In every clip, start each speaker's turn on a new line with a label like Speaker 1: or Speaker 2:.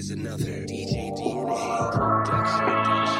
Speaker 1: is another DJ DNA production.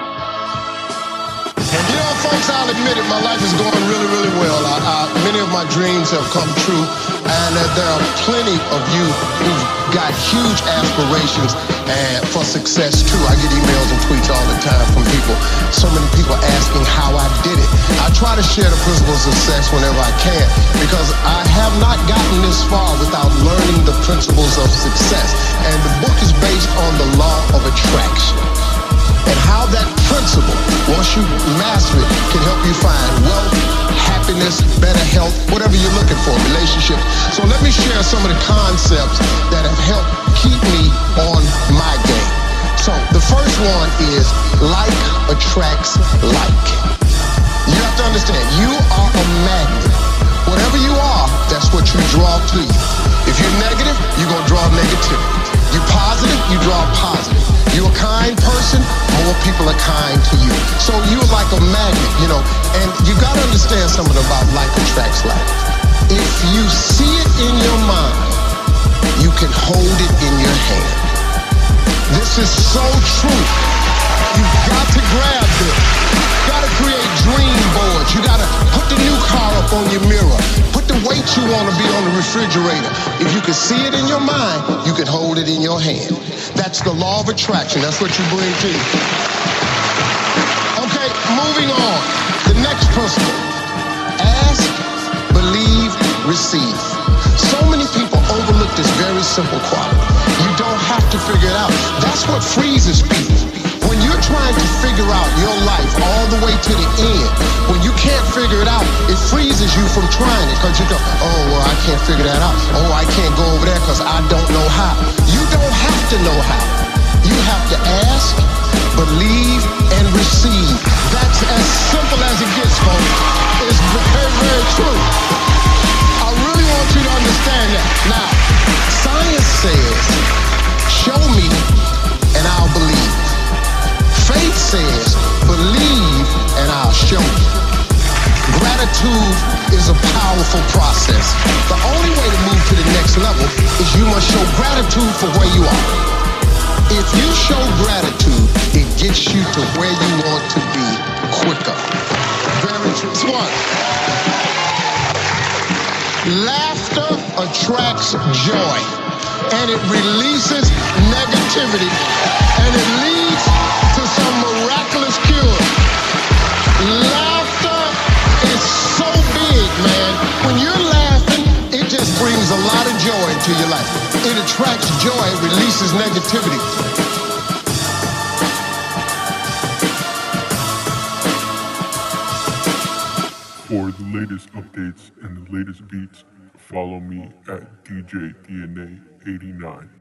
Speaker 2: And you know, folks, I'll admit it, my life is going really, really well. Many of my dreams have come true, and there are plenty of you who've got huge aspirations and for success too. I get emails and tweets all the time from people. So many people asking how I did it. I try to share the principles of success whenever I can, because I have not gotten this far without learning the principles of success. And the book is based on the law of attraction, and how that principle, once you master it, can help you find wealth, happiness, better health, whatever you're looking for, relationships. So let me share some of the concepts that have helped keep me on my game. So the first one is like attracts like. You have to understand, you are a magnet. Whatever you are, that's what you draw to you. If you're negative, you're going to draw negativity. You're positive, you draw positive. You're a kind person, more people are kind to you. So you're like a magnet, you know, and you got to understand something about like attracts like. If you see it in your mind, you can hold it in your hand. This is so true. You've got to grab this. You got to create dream boards. You got to put the new car up on your mirror. Put the weight you want to be on the refrigerator. If you can see it in your mind, you can hold it in your hand. That's the law of attraction. That's what you bring to you. Okay, moving on. The next principle. Ask, believe, receive. So many people overlook this very simple quality. You don't have to figure it out. That's what freezes people. When you're trying to figure out your life all the way to the end, when you can't figure it out, it freezes you from trying it, because you go, oh, well, I can't figure that out. Oh, I can't go over there because I don't know how. You don't have to know how. You have to ask, believe, and receive. That's as simple as it gets, folks. It's very, very true. I really want you to understand that. Now, science says, show me and I'll believe. Faith says, believe and I'll show you. Gratitude is a powerful process. The only way to move to the next level is you must show gratitude for where you are. If you show gratitude, it gets you to where you want to be quicker. Very true. One. Laughter attracts joy, and it releases negativity, and it leads to some miraculous cure. Laughter is so big, man. When you're laughing, it just brings a lot of joy into your life. It attracts joy, it releases negativity.
Speaker 3: For the latest updates and the latest beats, follow me at DJ DNA 89.